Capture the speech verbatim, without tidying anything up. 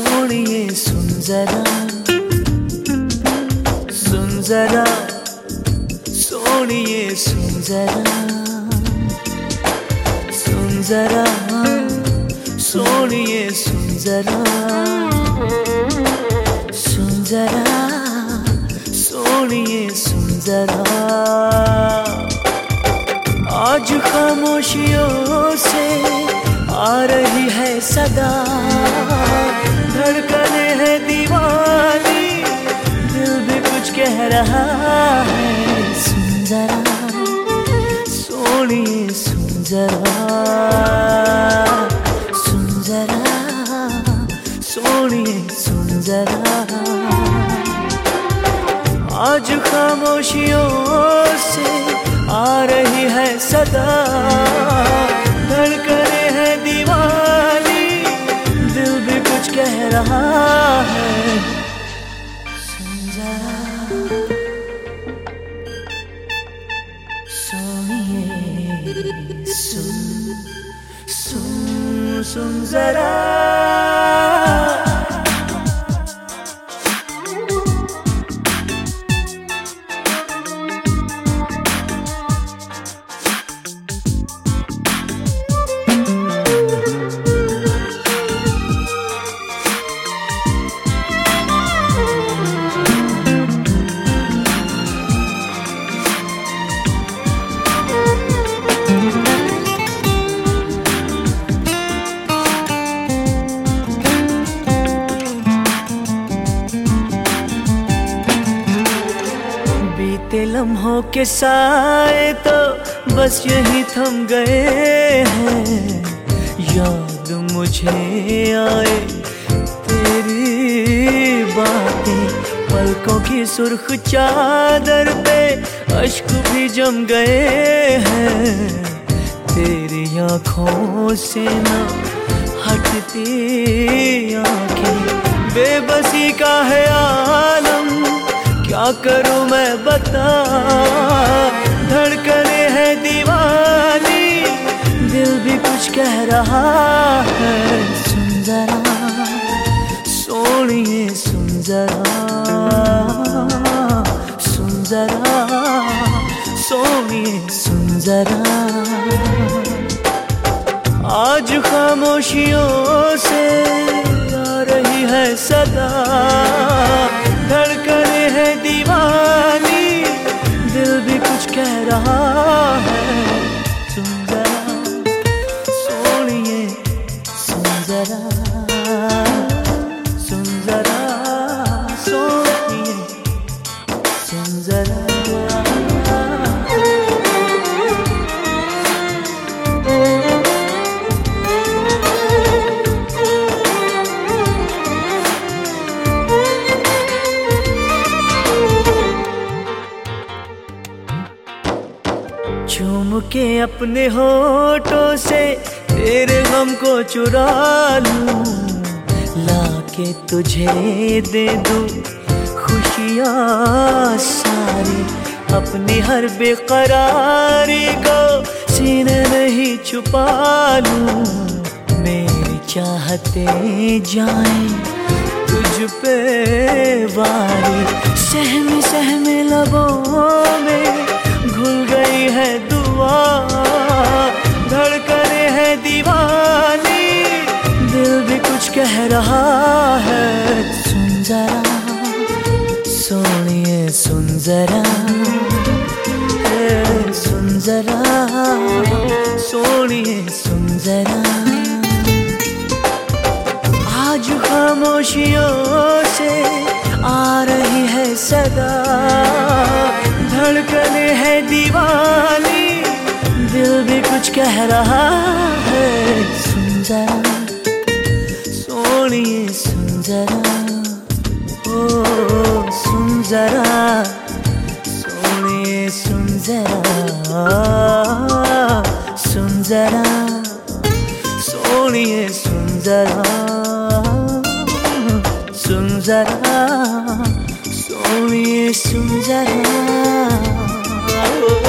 सोनिए सुन जरा, सुन जरा, सोनिए सुन जरा, सुन जरा, सोनिए सुन जरा, सुन जरा, सोनिए सुन जरा। आज खामोशियों से आ रही है सदा, धड़कने है दीवानी, दिल भी कुछ कह रहा है। सुन जरा, सोनिए सुन जरा, सुन जरा, सोनिए सुन जरा। आज खामोशियों से आ रही है सदा, धड़कने है दीवानी, दिल भी कुछ कह रहा है। सुन जरा, सोनिए सुन, सुन सुन जरा। बीते लम्हों के साए तो बस यही थम गए हैं, याद मुझे आए तेरी बातें, पलकों की सुर्ख चादर पे अश्क भी जम गए हैं। तेरी आँखों से ना हटती आँखें, बेबसी का है आलम, क्या करूं मैं बता। धड़कने है दीवानी, दिल भी कुछ कह रहा है। सुन जरा, सोनिए सुन जरा, सुन जरा, सोनिए सुन जरा। आज खामोशियों से आ रही है सदा, धड़कने है दीवानी, दिल भी कुछ कह रहा है। सुन जरा, सोनिए सुन जरा, सुन जरा, सोनिए सुन जरा। चूम के अपने होठों से तेरे गम को चुरा लूं, लाके तुझे दे दूं खुशियाँ सारी, अपनी हर बेकरारी को सीने नहीं छुपा लूं। मेरी चाहते जाएं तुझ पे वारी, सहमी सहमी लबों में घुल गई है दुआ। धड़कने है दीवानी, दिल भी कुछ कह रहा है। सुन जरा, सोनिए सुन जरा, सुन जरा, सोनिए सुन जरा। आज खामोशियों से आ रही है सदा, धड़कने है दीवानी, दिल भी कुछ कह रहा है। सुन जरा, सोनिए सुन जरा, ओ सुन जरा, सोनिए सुन जरा, सुन जरा, सोनिए सुन जरा, सुन जरा, सोनिए सुन जरा।